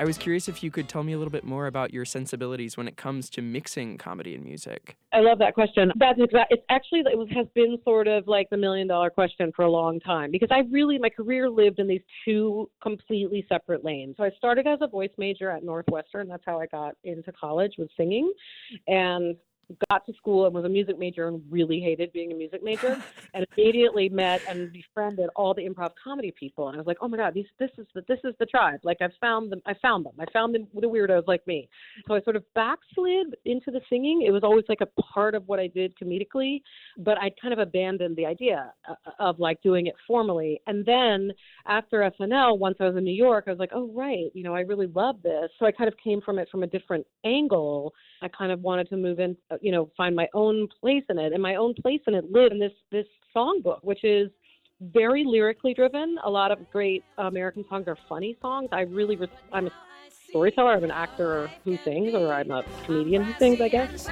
I was curious if you could tell me a little bit more about your sensibilities when it comes to mixing comedy and music. I love that question. It has been sort of like the $1 million question for a long time, because my career lived in these two completely separate lanes. So I started as a voice major at Northwestern. That's how I got into college, was singing, and got to school and was a music major and really hated being a music major, and immediately met and befriended all the improv comedy people. And I was like, oh my God, this is the tribe. Like I found them, the weirdos like me. So I sort of backslid into the singing. It was always like a part of what I did comedically, but I kind of abandoned the idea of like doing it formally. And then after SNL, once I was in New York, I was like, oh right, I really love this. So I kind of came from it from a different angle. I kind of wanted to move in, find my own place in it. And my own place in it lived in this songbook, which is very lyrically driven. A lot of great American songs are funny songs. I'm a storyteller. I'm an actor who sings, or I'm a comedian who sings, I guess.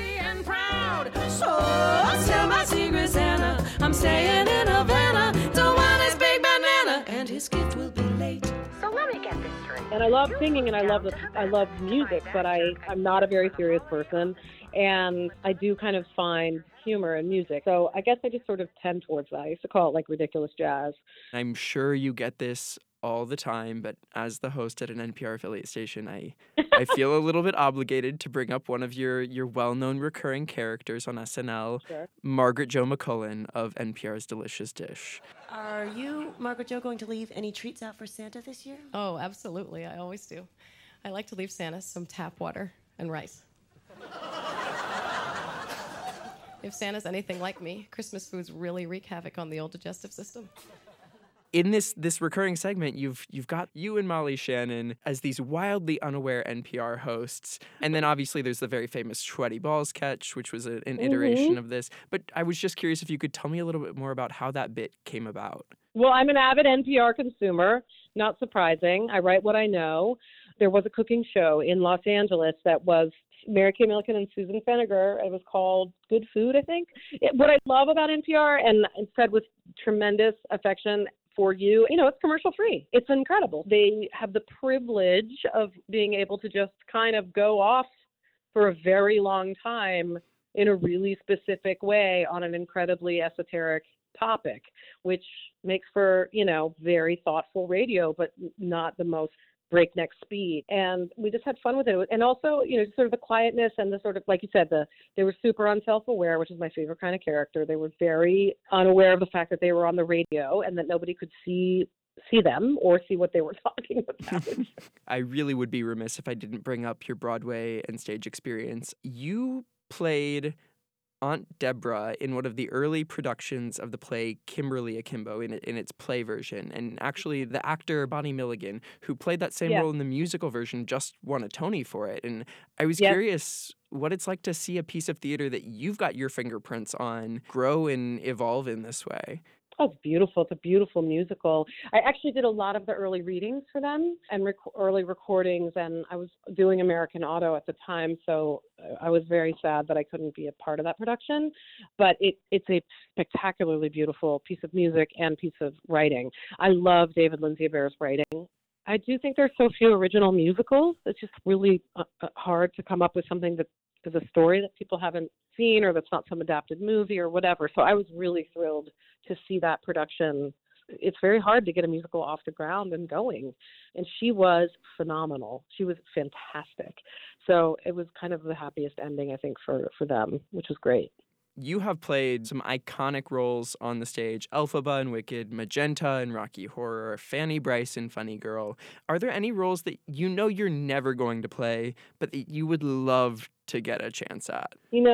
So tell my secret Santa, I'm staying in Havana. Don't want his big banana, and his gift will be late. So let me get this straight. And I love singing, and I love music, but I'm not a very serious person, and I do kind of find humor in music. So I guess I just sort of tend towards that. I used to call it like ridiculous jazz. I'm sure you get this all the time, but as the host at an NPR affiliate station, I feel a little bit obligated to bring up one of your well-known recurring characters on SNL, Sure. Margaret Jo McCullen of NPR's Delicious Dish. Are you, Margaret Jo, going to leave any treats out for Santa this year? Oh, absolutely. I always do. I like to leave Santa some tap water and rice. If Santa's anything like me, Christmas foods really wreak havoc on the old digestive system. In this recurring segment, you've got you and Molly Shannon as these wildly unaware NPR hosts. And then obviously there's the very famous Sweaty Balls sketch, which was an iteration of this. But I was just curious if you could tell me a little bit more about how that bit came about. Well, I'm an avid NPR consumer, not surprising. I write what I know. There was a cooking show in Los Angeles that was Mary Kay Milliken and Susan Feniger. It was called Good Food, I think. What I love about NPR, and it's said with tremendous affection for you, it's commercial free. It's incredible. They have the privilege of being able to just kind of go off for a very long time in a really specific way on an incredibly esoteric topic, which makes for, very thoughtful radio, but not the most breakneck speed. And we just had fun with it. And also, sort of the quietness and the sort of, like you said, they were super unself-aware, which is my favorite kind of character. They were very unaware of the fact that they were on the radio and that nobody could see them or see what they were talking about. I really would be remiss if I didn't bring up your Broadway and stage experience. You played Aunt Deborah in one of the early productions of the play Kimberly Akimbo in its play version. And actually, the actor Bonnie Milligan, who played that same role in the musical version, just won a Tony for it. And I was curious what it's like to see a piece of theater that you've got your fingerprints on grow and evolve in this way. Oh, it's beautiful. It's a beautiful musical. I actually did a lot of the early readings for them and early recordings, and I was doing American Auto at the time, so I was very sad that I couldn't be a part of that production. But it's a spectacularly beautiful piece of music and piece of writing. I love David Lindsay-Abair's writing. I do think there's so few original musicals. It's just really hard to come up with something that is a story that people haven't seen or that's not some adapted movie or whatever. So I was really thrilled to see that production. It's very hard to get a musical off the ground and going. And she was phenomenal. She was fantastic. So it was kind of the happiest ending, I think, for them, which was great. You have played some iconic roles on the stage, Elphaba in Wicked, Magenta in Rocky Horror, Fanny Brice in Funny Girl. Are there any roles that you're never going to play, but that you would love to get a chance at?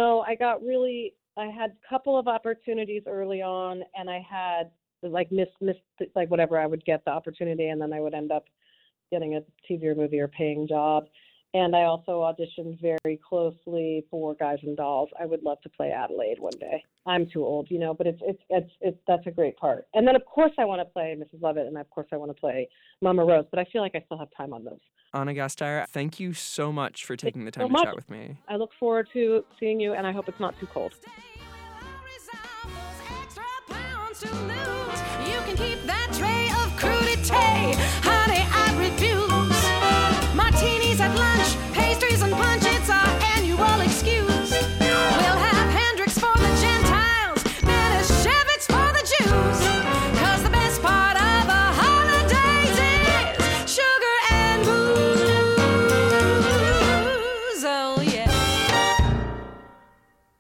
I had a couple of opportunities early on, and I had missed whatever, I would get the opportunity, and then I would end up getting a TV or movie or paying job. And I also auditioned very closely for Guys and Dolls. I would love to play Adelaide one day. I'm too old, but that's a great part. And then of course I want to play Mrs. Lovett, and of course I want to play Mama Rose. But I feel like I still have time on those. Anna Gasteyer, thank you so much for taking the time to chat with me. I look forward to seeing you, and I hope it's not too cold.